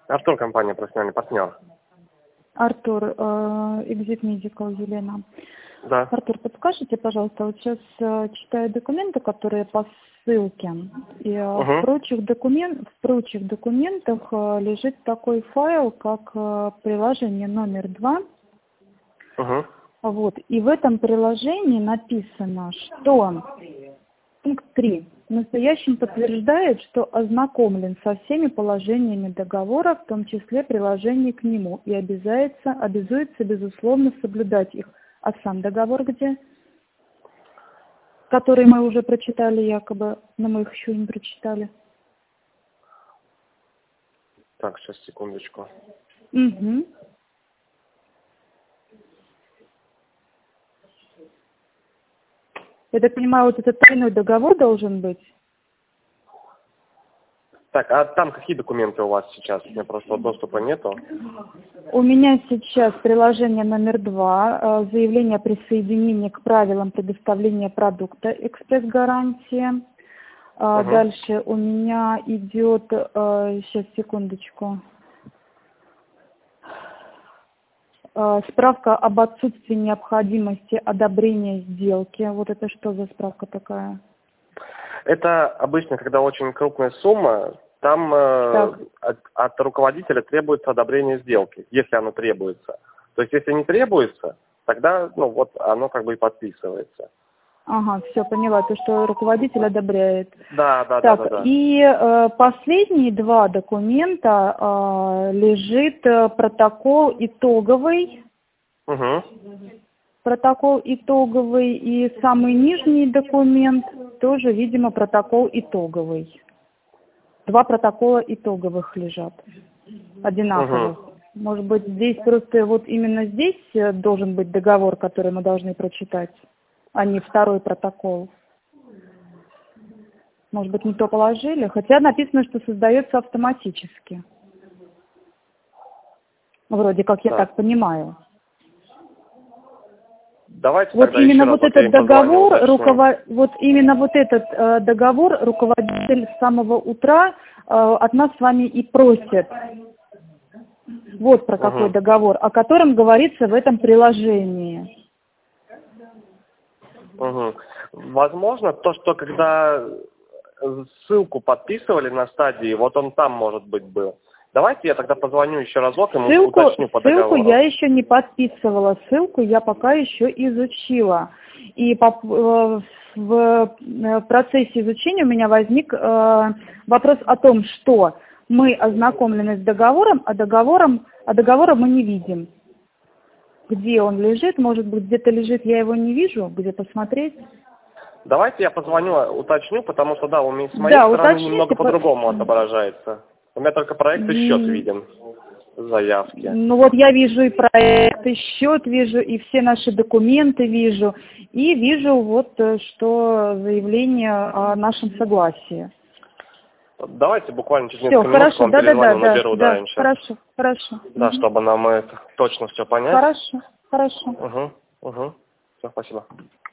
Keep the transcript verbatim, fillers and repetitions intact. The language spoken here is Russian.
Артур, компания «Профессиональный партнер». Артур, э, Exit Medical, Елена. Да. Артур, подскажите, пожалуйста, вот сейчас э, читаю документы, которые по ссылке, и э, Угу. в, прочих документ, в прочих документах э, лежит такой файл, как э, приложение номер два. Угу. Вот, и в этом приложении написано, что пункт три. В настоящем подтверждает, что ознакомлен со всеми положениями договора, в том числе приложений к нему, и обязуется, обязуется, безусловно, соблюдать их. А сам договор где? Который мы уже прочитали якобы, но мы их еще не прочитали. Так, сейчас, секундочку. Угу. Я так понимаю, вот этот тройной договор должен быть? Так, а там какие документы у вас сейчас? У меня просто доступа нету. У меня сейчас приложение номер два, заявление о присоединении к правилам предоставления продукта «Экспресс-гарантия». Угу. Дальше у меня идет, сейчас, секундочку, справка об отсутствии необходимости одобрения сделки. Вот это что за справка такая? Это обычно, когда очень крупная сумма, там э, от, от руководителя требуется одобрение сделки, если оно требуется. То есть, если не требуется, тогда, ну, вот оно как бы и подписывается. Ага, все, поняла, то, что руководитель одобряет. Да, да, так, да, да, да. И э, последние два документа э, лежит э, протокол итоговый. Угу. Протокол итоговый и самый нижний документ тоже, видимо, протокол итоговый. Два протокола итоговых лежат, одинаковых. Угу. Может быть, здесь просто вот именно здесь должен быть договор, который мы должны прочитать, а не второй протокол. Может быть, не то положили, хотя написано, что создается автоматически. Вроде как я Да. так понимаю. Давайте Вот тогда именно еще вот разок я этот им позвоню, договор, уточню. руковод... вот именно вот этот э, договор руководитель с самого утра э, от нас с вами и просит. Вот про какой Угу. договор, о котором говорится в этом приложении. Угу. Возможно, то, что когда ссылку подписывали на стадии, вот он там, может быть, был. Давайте я тогда позвоню еще разок, ему Ссылку, уточню по ссылку договору. я еще не подписывала, ссылку я пока еще изучила. И по, э, в, в процессе изучения у меня возник э, вопрос о том, что мы ознакомлены с договором, а договором, а договора мы не видим. Где он лежит, может быть, где-то лежит, я его не вижу, где посмотреть. Давайте я позвоню, уточню, потому что, да, у меня с моей Да, стороны уточните, немного по- по-другому отображается. У меня только проект и счет М, виден, заявки. Ну вот я вижу и проект, и счет вижу, и все наши документы вижу, и вижу вот, э, что заявление о нашем согласии. Давайте буквально через Все, несколько минут к хорошо, вам да, да, да, перезвоню, да, наберу, да, да, раньше. хорошо, хорошо. Да, Мгм. чтобы нам это точно все понять. Хорошо, хорошо. Угу, угу. Все, спасибо.